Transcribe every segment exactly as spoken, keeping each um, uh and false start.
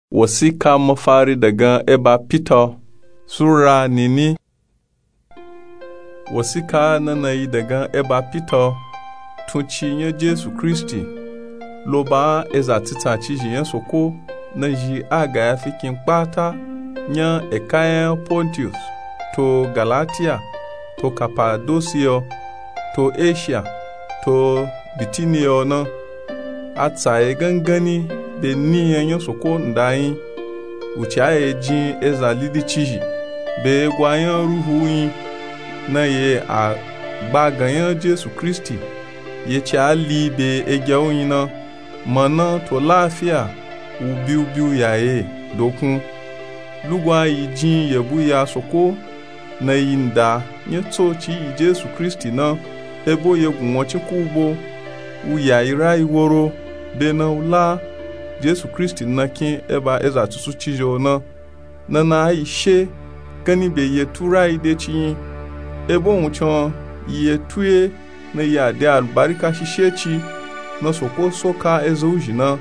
Wasika mafari daga eba Peter Sura nini. Wasika nanayi daga eba Peter tunci nye Jesu Kristi loba eza tita chiji yen soko na ji aga ya fikin kpata nya ekayen Pontius to Galatia to Cappadocia to Asia to Bithynia na atsaye gangani be ni yen soko ndayin uchi aye jin eza lidi chiji be gwayan ruhu yin na ye a gbagayan Jesu Kristi ye chi ali be egyawo yin na mana to lafiya ubi ubi ya ye dokun lugwa yi jin yebu ya soko na yinda nye to chi Jesu Kristi na ebo ye gunwochi kubo u ya ira iworo be na ula Jesu Kristi na kin eba eza tusu chijo na na na ishe gani be ye tura ide chi ebo unchon ye tuye na ya de albarika shishe chi na soko soka ezo ujina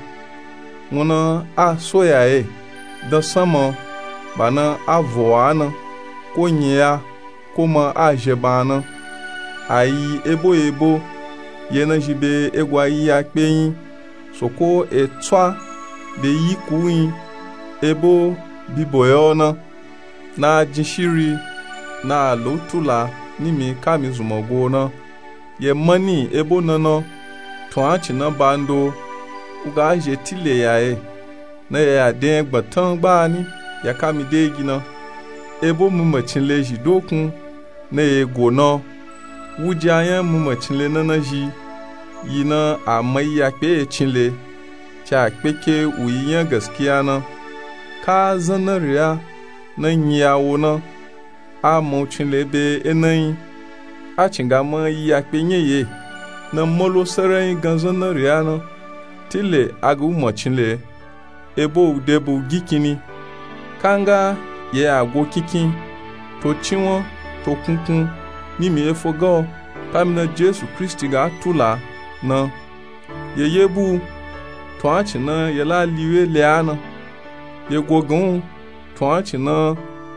wana a soya e da sama bana avoana ko nyea kuma a jebana ayi ebo ebo ye na jibe egwa yi akpeyin soko etwa be yi kuyin ebo biboyona na jishiri na lotula nimi kami zumogona ye mani ebo nano tuanchi na bando uga je tile ya e na ya den gbatan gba ni ya kami degi na ebo mu machin leji dokun na ye gona wuja yan mu machin le na ji yina a mai ya pe chinle cha peke uyiyan gaskiya na ka zanariya na nyawo na a mu chinle be enan a cinga ma ya pe nyeye na molo sarai ganzana riana tile agu machinle ebo udebo gikini kanga ye agwo kikin to chiwon to kunkun ni mi efogo pamna Jesu Kristi ga tula na ye yebu to achi na ye la liwe leana ye gogun to achi na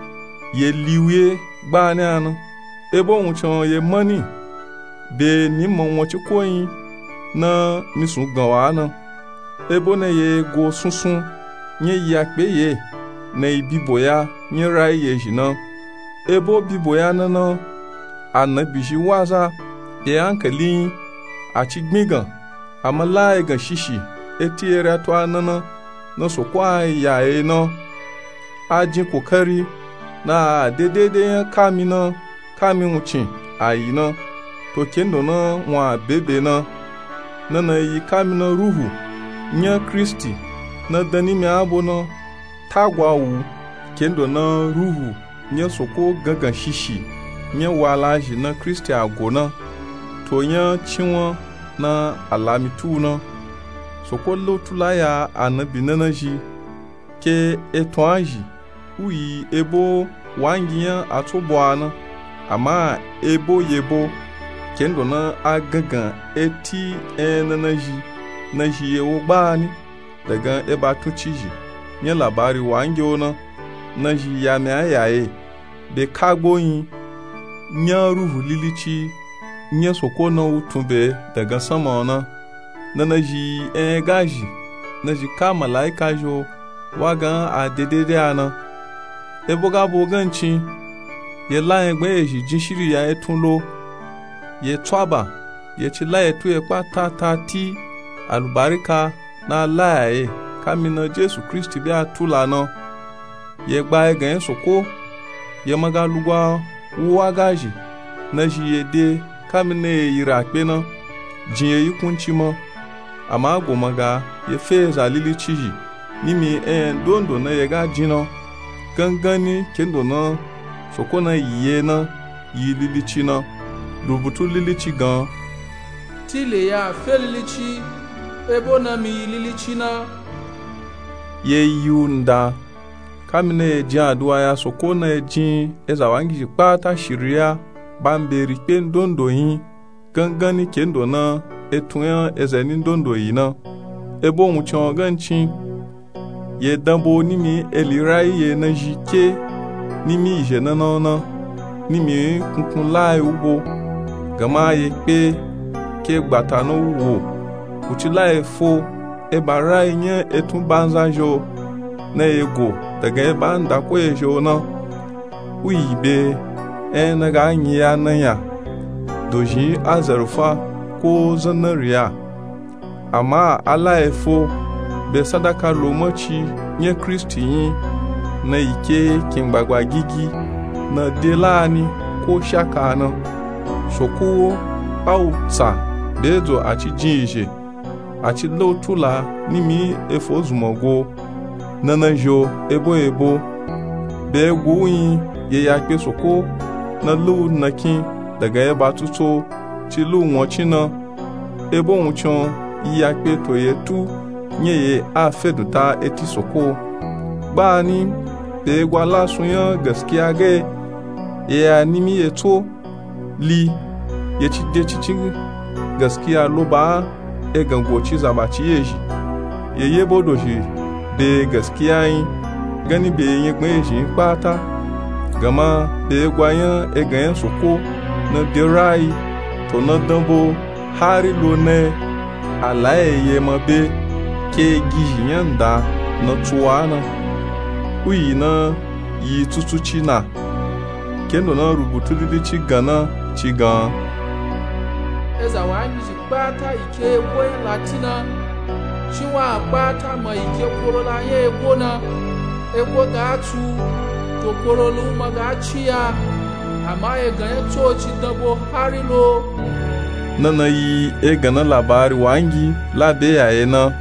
ye liwe gba ni ana ebo unchon ye mani be ni mo won chi koyin na misun gan wa na ebo na ye go sunsun nye ya pe ye na ibiboya nye rai ye jina ebo biboya na na anabi ji waza ye hankali a ci gmigan amala e gan shishi etiere to anana na so kwa ya e na ajin kokari na dedede kami na kami wucin ayi na to kendo na wa bebe na na na yi kami na ruhu nya Kristi na dani mi abo na tagwa wu kendo na ruhu nya soko gagan shishi nya walaji na Kristi agona to nya chinwa na alamitu na soko lotula ya anabi na ji ke etwanji uyi ebo wangiya atobwana ama ebo yebo kendo na agagan eti enanaji na ji yewo gbani daga eba tuchiji nye labari wangiyo na na ji ya me ayaye be kagboyin nya ruhu lilichi nye soko na utumbe daga sama na na na ji en gaji na ji ka malaika jo wagan a dedede ana ebo ga boganchi ye la egbe eji jinshiri ya etunlo ye twaba ye chi la etu e patata ti alubarika na la e kamina Jesu Kristi bi atula no ye gba egen soko ye maga lugwa wagaji na ji ye de kamina yira pe na jinye yikunchi mo ama go maga ye fe zalili chiji nimi en dondo na ye ga jino gangani kendo na soko na yiye na yi lilichi na rubutu lilichi gan tile ya fe lilichi ebo na mi lilichi na ye yunda kamine ye jin aduwa ya soko na ye jin eza wangi pata shiria bamberi pen dondo yin gangani kendo na etunya ezeni dondo yin na ebo unchon ganchi ye dambo nimi elirai ye na jike nimi je na na na nimi kunkun lai ubo gama ye pe ke gbata no wo uti lai fo e barai nye etun banza jo na ego daga e banda ko e jo na uibe e na ga nya na ya doji azarfa ko zanaria ama ala efo be sadaka lomochi nye Kristi yin na ike kingbagwa gigi na delani ko shaka na sokuwo au tsa bezo achi jinje achi lotula nimi efo zumogo nanajo ebo ebo be guyin ye yakpe soko na lu nakin daga ya batuto ti lu nwochi na ebo nwuchon yakpe to ye tu nye ye a feduta eti soko bani be gwala sunya gaskiya ga ya nimi ye to li ye ci de ci gaskiya lo ba e gangoci zabaci yeji ye ye bodoji be gaskiya yin gani be yin gbeji pata gama be gwayan e ganyan soko na derai to na dambo hari lo ne alaye ye mabe ke gijiyan da na tuwana uyi na yi tutuci na kendo na rubutu lilici gana ci gan eza wanyi ji kpata ike egwo latina chiwa kpata ma ike kworo la ya egwo na egwo ga-atụ tokorolu ma ga-achị ya ama ya ganye toci dabo harilo nana yi e gana labari wangi labe yaye na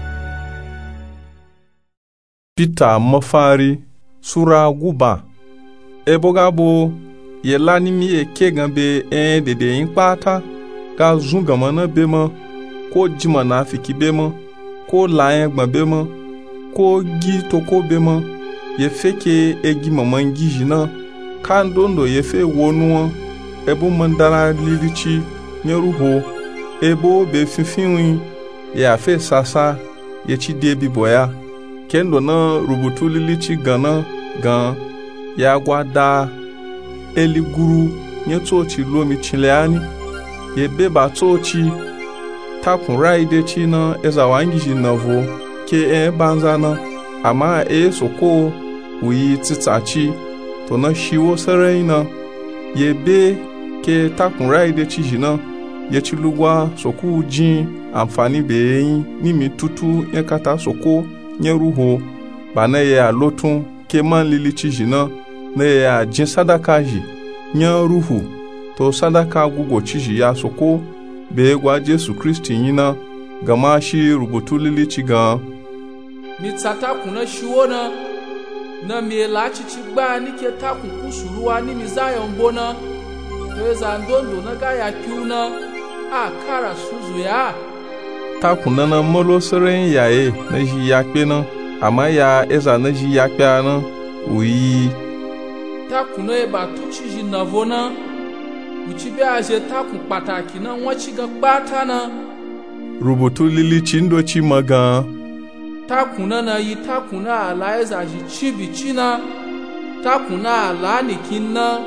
Peter mafari sura guba eboga bo ye lani mi e ke gambe en dede yin pata ga zunga mana bema ko jima na fiki bema ko layen gba bema ko gi toko bema ye feke egi maman gijina kan dondo ye fe wonu ebo mandara lilichi nyeruho ebo be fifinwi ye afe sasa ye chi debi boya kendo na rubutu lilichi gana gan ya gwada eliguru nye tochi lomi chileani ye beba tochi takun raide chi na eza wangi navo ke e banzana ama e soko uyi titachi to na shiwo sareina ye be ke takun raide chi jina ye chilugwa soko jin amfani be yin nimi tutu ye kata soko nye ruho bana ye alotun ke man lili chi jina na ye a jin sadaka ji nye ruhu to sadaka gugo chi ya soko be gwa Jesu Kristi yina gama shi rubutu lili chi gan mi tsata kuna shiwona na mi lachi chi gba ni ke ta kun kusuruwa ni mi zaya mbona to eza ndondo na ga ya kiuna a kara suzu ya ta kuna na molo seren yaye na ji yakpe na ama ya eza na ji yakpe na uyi ta kuna e ba tuchi ji navona uchi be aje ta kun pataki na won chi ga pata na rubutu lili chindo chi maga ta kuna na yi ta kuna ala eza ji chibi china ta kuna ala ni kinna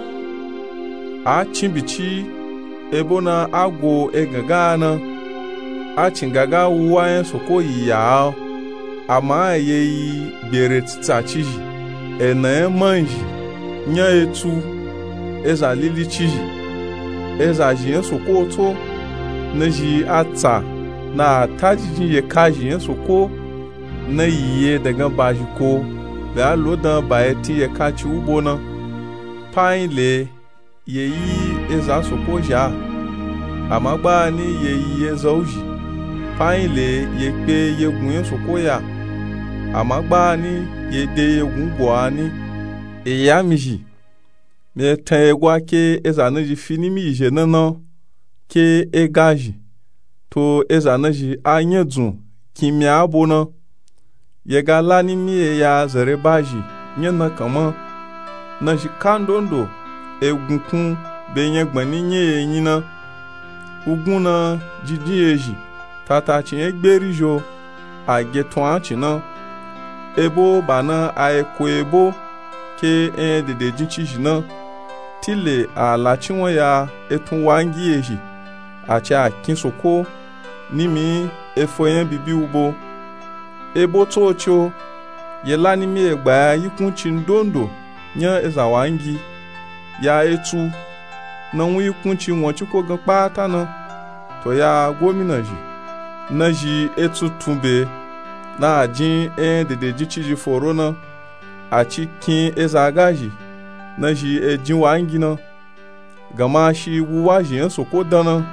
a chibichi ebo na agwo egaga na a chingaga wayan soko ya ama yeyi bere titachi ena manji nya etu eza lili chiji eza jiyen soko to na ji ata na taji ye kaji yen soko na yiye daga baji ko da lodan baeti ye kachi ubona painle yeyi eza soko ja amagba ni yeyi eza uji painle ye pe yegun yen soko ya amagba ni ye de yegun bo ani eya miji me tan egwa ke eza na ji fini mi je nana ke egaji to eza na ji anyedun kimia abona ye gala ni mi ya zare baji nyana kama na ji kandondo egunkun be yen gbani nye yina ugun na jiji eji tata chi egberijo ageton achi na ebo bana ai ko ebo ke en de de jinchi jina tile a la chiwon ya etun wangi eji acha kinsoko nimi efoyen bibi ubo ebo tocho yela nimi egba yikun chindondo nya ezawangi ya etu na wi kunchi won chiko gan pata na to ya gomina ji na ji etu tumbe na ajin en de de jichi foro na a cikin ezagaji na ji ejin wangi na gama shi wuwa ji yan soko dana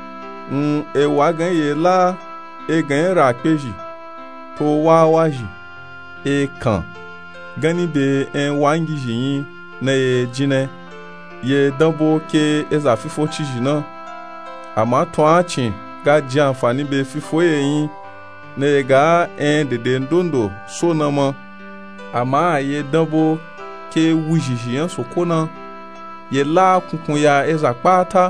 n e wa gan ye la e gan ra peji to wa wa ji e kan gani be en wangi ji yin na ye jine ye dambo ke eza fifo chiji na ama to achi ga ji àǹfààní be fifo yin na ye ga en de de ndondo so na mo ama ye dambo ke wujiji yan soko na ye la kunkun ya eza pata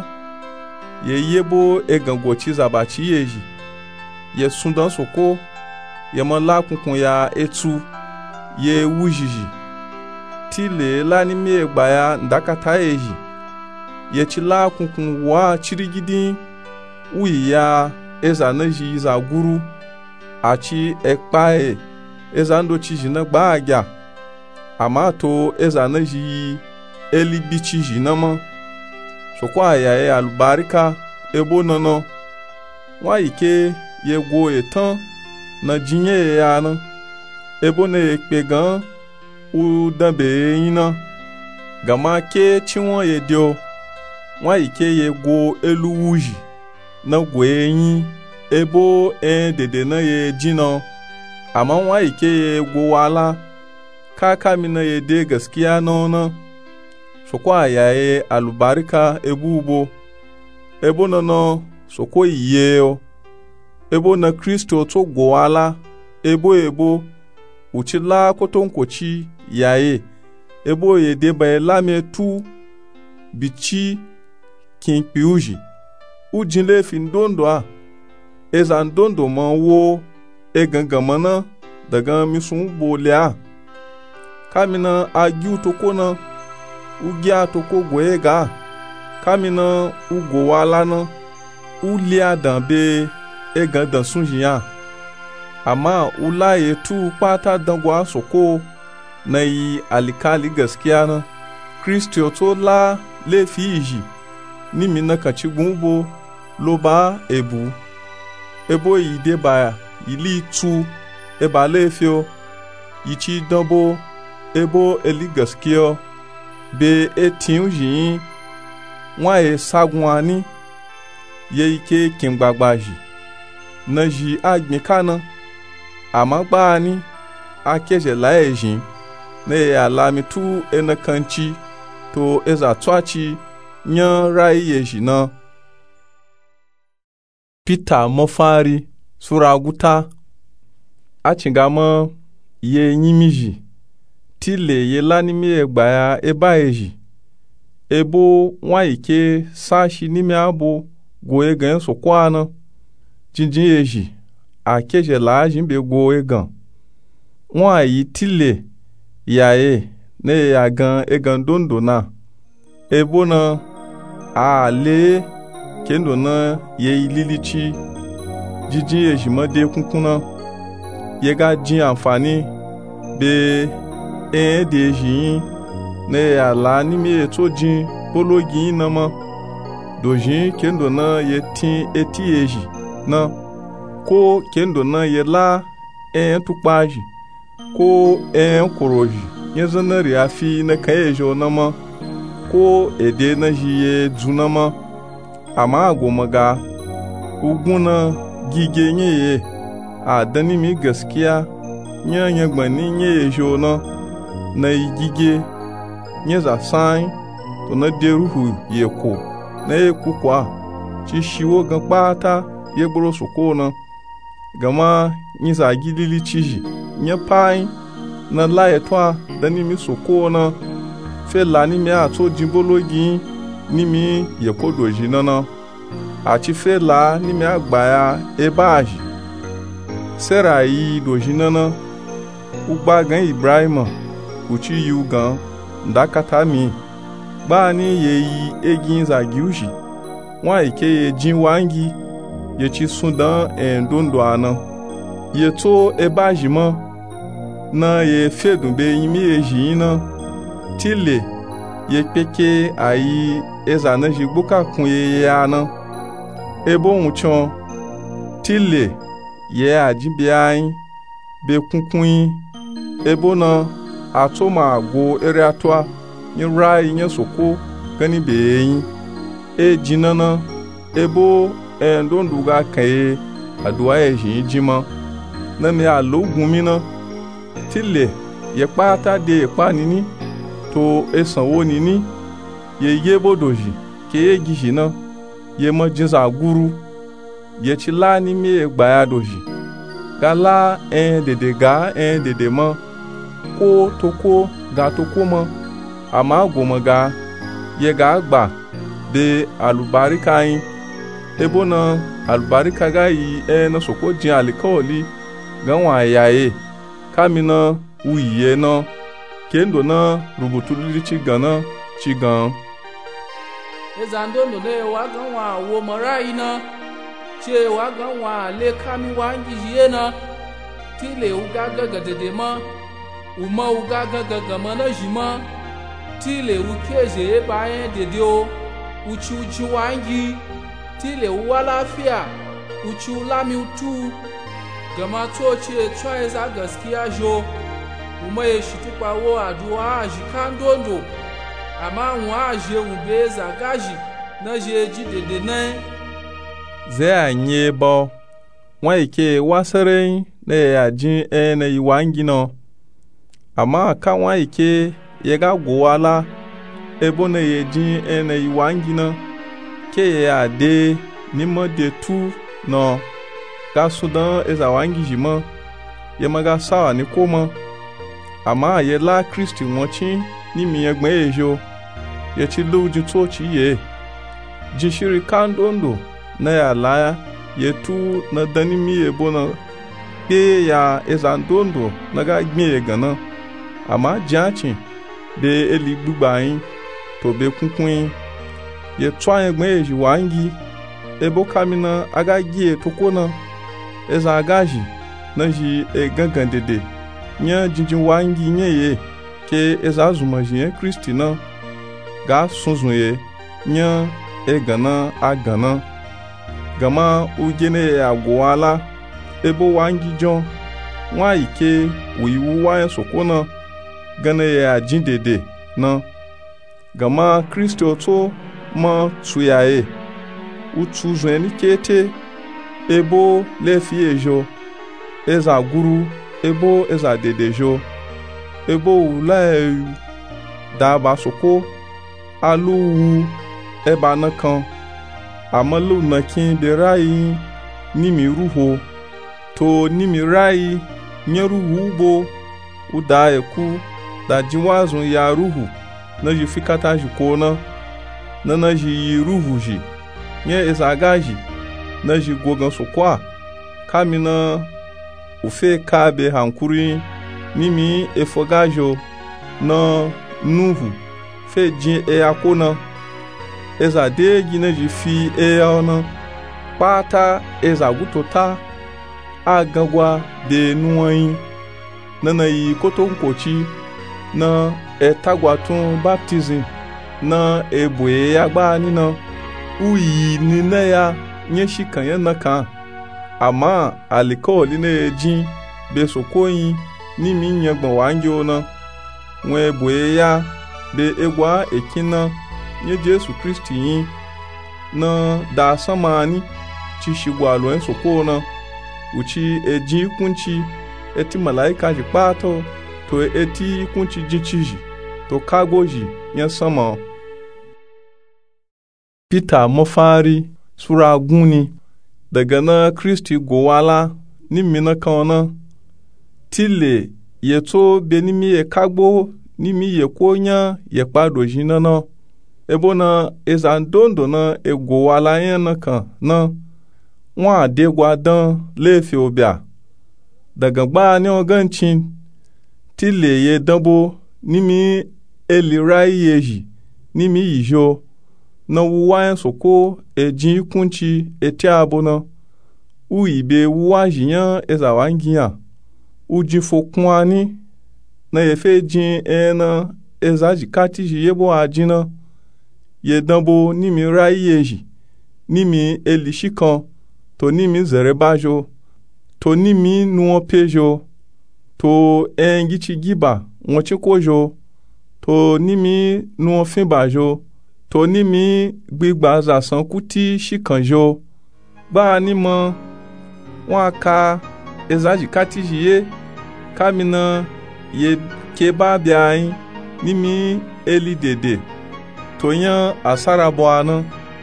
ye yebo e gango chi zabachi yeji ye sundan soko ye mo la kunkun ya etu ye wujiji tile la ni mi egba ya ndakata eji ye chi la kunkun wa chirigidi wi ya eza na ji za guru achi ekpae eza ndo chi jina gba agya ama to eza na ji elibi chi jina ma sokwa ya e alubarika ebo nono wa ike ye go etan na jinye ya na ebo na ekpe gan u dambe yin na gama ke chiwon ye dio wa ike ye go elu wuji na gwe yin ebo en dede na ye jina amma wa ike ye go wala kaka mi na ye de gaskiya na na sokwa ya e alubarika ebu ubo ebo na no soko iye o ebo na Kristo to go wala ebo ebo uchila kotonkochi yae ebo ye de ba lame tu bichi kin piuji ujinle findondo a ezandondo man wo e gangamana daga misun bolea kamina agiu tokona ugia toko goega kamina ugo wala na ulia dambe e gandan sunjiya amma ulaye tu pata dangwa soko na yi alikali gaskiya na Kristo to la lefiji ni mina kaci gumbo loba ebu ebo yi de ba ili tu eba lefio yichi dambo ebo eli gaskiya be etin yin wa e sagwani ye ike kingbagbaji na ji agbin kana ama gba ni akeje la ejin ne alami tu enakanchi to eza twachi nyan rai yeji na Peter mofari sura guta a chingama ye nyimiji tile ye lanimi egba ya eba eji ebo wa ike sashi nimi abo go egan sokwa na jinjin eji akeje la jimbe go egan won yi tile yae ne ya gan egan dondo na ebo na a le kendo na ye ililichi jinjin eji mode kunkuna ye ga jin àǹfààní be e de eji ne ya la ni mi eto jin bologi na mo dojin kendo na ye tin eti eji na ko kendo na ye la en tupaji ko en koroji yanzu na riafi na kayejo na ma ko ede na jiye dzuna ma amma gomaga uguna gige nye a dani mi gaskiya nya nya gbani nye jo na na gige nye za san to na de ruhu ye ko na ye kukwa ci shiwo gan pata ye gboro soko na gama nyi za gidili chiji nye pai na la etwa dani mi soko na fe la ni mi ato jimbologi ni mi ye ko doji na na a ci fe la ni mi agbaya e baji sera yi doji na na ugba gan Ibrahim uchi yu gan ndakata mi ba ni ye yi egin za giuji wa ike ye jin wangi ye chi sundan en dondo ana ye to ebajima na ye fedun be yimi eji na tile ye peke ayi ezana jigboka kun ye ya na ebo unchon tile ye ajibi ayin be kunkun ebo na atoma go ere atwa ni rai nye soko gani be yin e jinana ebo endondu ga kan aduwa e jin jima na mi alogun mi na tile ye pata de pa nini to esanwo nini ye ye bodoji ke ye gishi na ye mo jinza guru ye chi la ni mi e gba ya doji gala en dede ga en dede mo ko to ko ga to ko mo ama gomo ga ye ga gba be alubarika yin ebo na alubarika ga yi e na soko jin alikoli gan wa yaye kamina uyiye na kendo na rubutuli chi gana chi gan ezando ndo le wa gan wa wo marai na che wa gan wa le kami wa ngiye na tile uga gaga dede ma uma uga gaga gama na jima tile ukeje bayan dede o uchi uchi wangi tile uwa lafiya uchi ulami utu gama to ce tsaye za gaskiya jo kuma ya shi tupawo aduwa a jikan dondo amma wa je ube za gaji na je ji dede nan zai anye bo wa ike wasare na ya jin e na yi wangi no amma kan wa ike ya ga gowala ebo na ya jin e na yi wangi no ke ya de ni mo de tu no ga sudan eza wangi jima ye maga sawa ni koma ama ye la Kristi wonchi ni mi egbon ejo ye ti luju to chi ye jishiri kandondo na ya la ye tu na dani mi ebo na ke ya eza ndondo na ga gbin e gana ama janchi de eli gbugba yin to be kunkun ye twa egbon ejo wangi ebo kamina aga gie to kona eza agaji na ji e gangan dede nya jinjin wangi nye ye ke eza zuma ji Kristi na ga sunzun ye nya e gana agana gama ugene ya gwala ebo wangi jon wa ike wiwu wa sokona gana ya jin dede na gama Kristi oto ma tuyae utu zweni kete ebo lefi ejo eza guru ebo eza dedejo ebo ula da basoko alu eba nakan amalu nakin de rai nimi ruho to nimi rai nyeru hubo uda eku da jinwazun ya ruhu na jifikata jikona na na ji ruhu ji nye eza gaji na ji gogan sokwa kamina ufe kabe hankuri nimi efogajo na nuhu fe jin e akona eza de gina ji fi e ona pata eza gutota agagwa de nuwayin nana yi kotonkochi na etagwatun baptism na ebwe yagba nina uyi nina ya nye shikan ya naka ama alikoli na ejin be sokoyin ni mi nyagban wanjo na nwe ebwe ya be egwa ekina nye Jesu Kristi yin na da samani chi shigwalo en sokona uchi ejin kunchi eti malaika ji pato to eti kunchi jichiji to kagoji nya sama Peter mafari sura guni daga na Kristi gowala ni mina kawana tile yeto benimi ye kagbo ni mi ye konya ye pado jinana ebona ezandondo na egowala yana kan na wa adegwa dan lefi obia daga gba ni oganchin tile ye dambo nimi elirai yeji nimi yijo na wuwa soko ejin kunchi eti abona u ibe wuwa jiyan ezawangiya u jifo kwani na yefe jin ena ezaji kati jiyebo ajina ye dambo nimi rai yeji nimi elishikan to nimi zerebajo to nimi nuopejo to engichi giba wonchikojo to nimi nuofinbajo to nimi gbigba zasan kuti shikanjo ba ni mo won ka ezaji kati jiye kamina ye keba biayin nimi eli dede to yan asarabo ana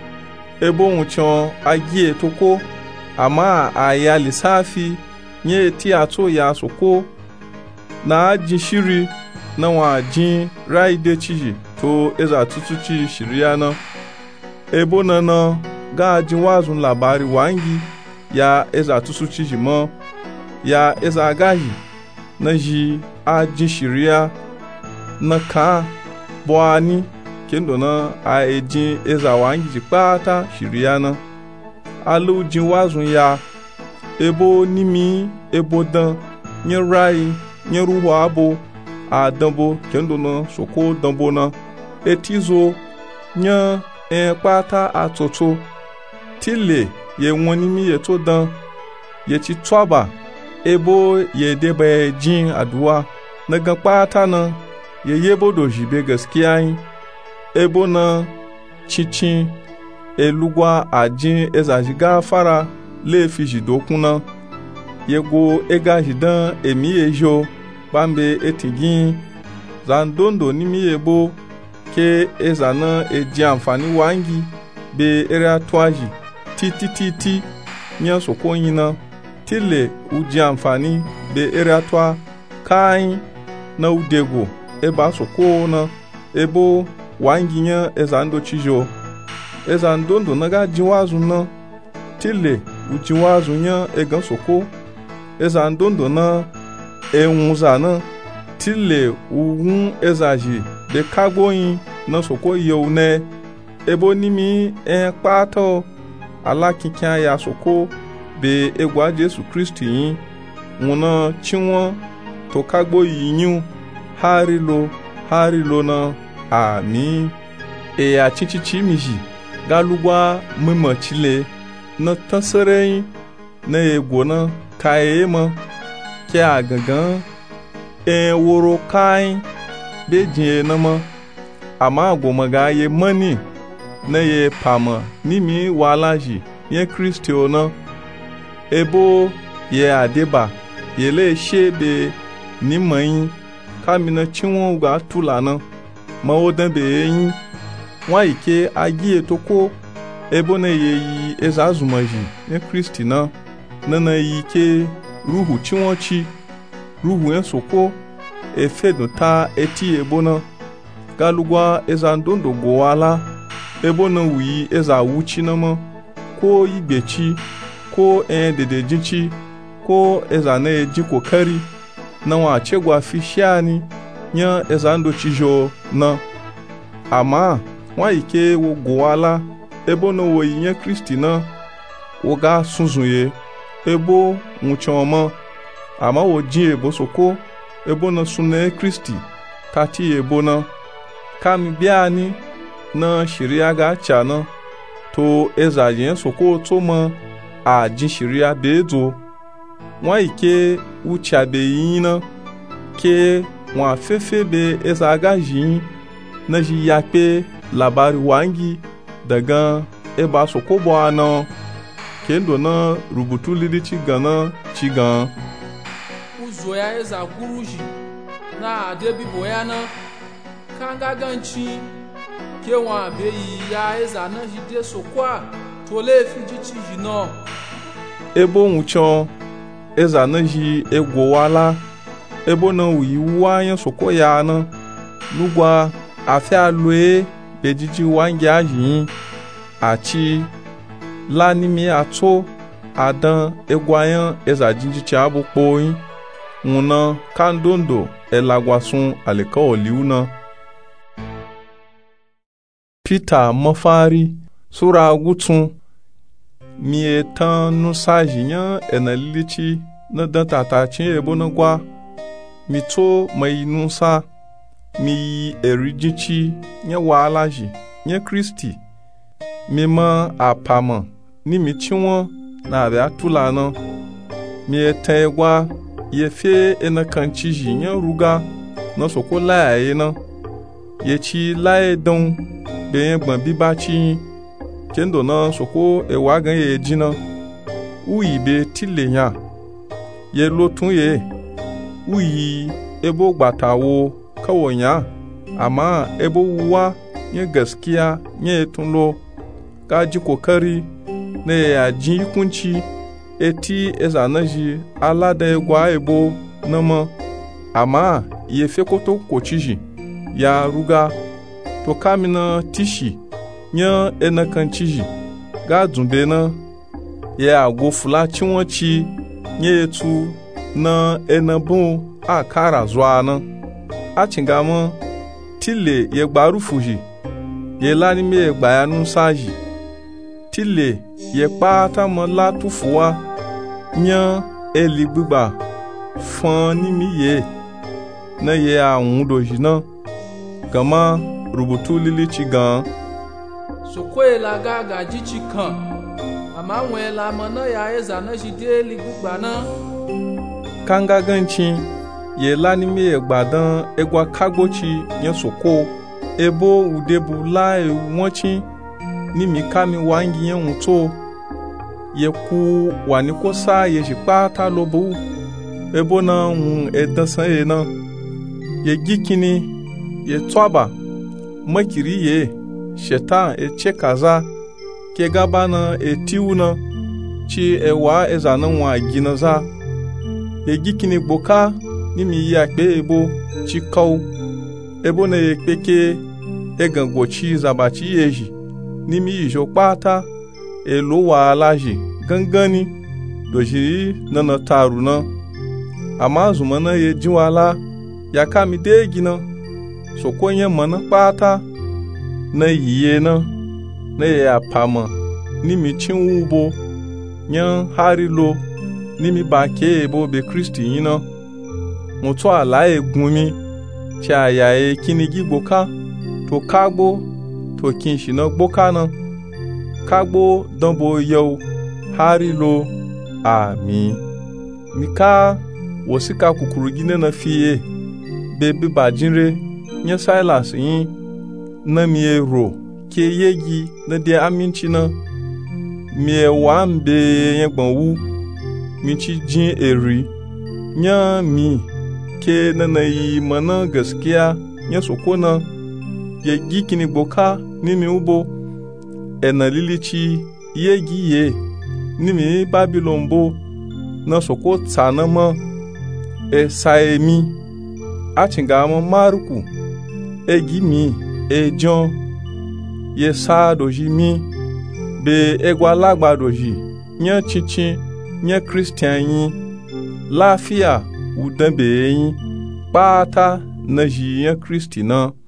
ebo unchon agie toko ama aya lisafi nye ti ato ya soko na jishiri na wa jin raide chiji to eza tutuchi shiriana ebo nana ga jin wazun labari wangi ya eza tutuchi jimo ya eza gahi na ji a jin shiria na ka boani kendo na a ejin eza wangi jipata shiriana alu jin wazun ya ebo nimi ebo dan nye rai nye ruwa abo a dambo kendo na soko dambo na etizo nye en pata atoto tile ye won nimi ye to dan ye ti twaba ebo ye debe jin aduwa na gan pata na ye yebo do jibe gaskiya yin ebo na cicin elugwa ajin ezajiga fara le fiji dokuna yego ega jidan emi ejo bambe etigin zandondo nimi yebo ke ezana eji amfani wangi be ere atwaji titi titi nya sokonyina tile uji amfani be ere atwa kai na udego eba sokona ebo wangi nya ezando chijo ezandondo naga jiwazu na tile ujiwazu nya egan soko ezandondo na enwuza na tile uwun ezaji de kagboyin na soko yeune ebo nimi en pato alakinkan ya soko be egwa Jesu Kristi yin wona chiwon to kagbo yiyun harilo harilo na ami e a chichichi miji galugwa mimo chile na tansere na egwo na kaye mo ke a gangan e woro kai be jin na mo ama goma ga ye mani na ye pama nimi walaji ye Kristo na ebo ye adeba ye le shebe ni mayin kamina chiwon ga tulana ma odan be yin wa ike agie toko ebo na ye yi ezazumaji ye Kristi na nana yike ruhu chiwon chi ruhu en soko efedun ta eti ebo na galugwa ezandondo gowala ebo na wi eza wuchi na mo ko igbechi ko en dede jinchi ko eza na eji kokari na wa chegwa fishani nya ezando chijo na ama wa ike wo gowala ebo na wo yin Kristi na wo ga sunzunye ebo nwuchoma ama wo jin ebo soko ebo na sunne Kristi tati ebo na kami biani na shiria ga chana to ezajen soko to mo a jin shiria bezo wa ike ucha be yina ke wa fefe be ezaga jin na ji yape labari wangi daga eba soko bo ana kendo na rubutu lidi chigana chigan uzoya eza guruji na adebi boyana kanga ganchi ke wa be ya eza na jide sokwa to le fiji chiji no ebo nwucho eza na ji egwo wala ebo na wi wanya soko ya na lugwa afia loe bejiji wangi ayin achi lanimi ato adan egwayan eza jinji chabo poyin Una kandondo elagwasun alikawaliu na. Peter mafari sura gutsun mi tan nusaji nya enalilici na dan tatacin ebo na gwa mi to mai nusa mi erijici nya walaji nya Kristi mi ma apama ni mi chiwon na abia tulana mi tan gwa ye fe ena kanci ji nya ruga na sokola yayi na ye ci laye don be gban bibaci kendo na soko e wagan ye jina uyi be tile nya ye lotun ye uyi ebo gbatawo kawo nya amma ebo wuwa nye gaskiya nye tunlo ka ji kokari ne ya ji kunci eti ezanaji ala da gwa ebo nama amma ye fe koto kochiji ya ruga to kamina tishi nya ena kanchiji ga zumbe na ya go fula cinwaci nye etu na ena bon a kara zuwa na a cingama tile ye gbaru fuji ye lani me ye gbaya nunsaji tile ye kpata mo la tufuwa nya eli gbigba fan ni mi ye na ye ahun doji na gama rubutu lilici gan sokwe la gaga jichi kan ama wen la mana ya eza na jide li gbigba na kanga ganchi ye lani me ye gbadan egwa kagbochi nya soko ebo udebu la e wonchi ni mi kami wangi yen unto ye ku wani ko sa ye jipa ta lobu ebo na un edansan ye na ye gikini ye twaba makiri ye shetan e chekaza ke gabana e tiuna chi e wa ezana wa ginaza ye gikini boka ni mi ya pe ebo chi kau ebo na ye peke e gangochi zabachi yeji ni mi ijo pata e lo wa alaji gangani doji na na taru na amma zumana ye jiwala ya kami degi na sokonye mana pata na yiye na na ya pama ni mi chin ubo nyan harilo ni mi bake ebo be Kristi yina moto ala egumi cha ya e kinigi gboka to kagbo to kinshi na gboka na kagbo dambo yo harilo ami mika wosika kukuru gine na fiye bebe bajinre nya Silas yin na mi ro ke yegi na de aminci na mi wa mbe yen gbanwu mi ci jin eri nya mi ke na na yi mana gaskiya nya sokona ye gikini gboka ni mi ubo ena lilici yegi ye ni mi Babylon bo na soko tsanama e saemi a cingama Marku e gimi e John ye sa doji mi be egwa lagba doji nya chichi nya Christian yin lafiya udan be yin pata na ji nya Kristi na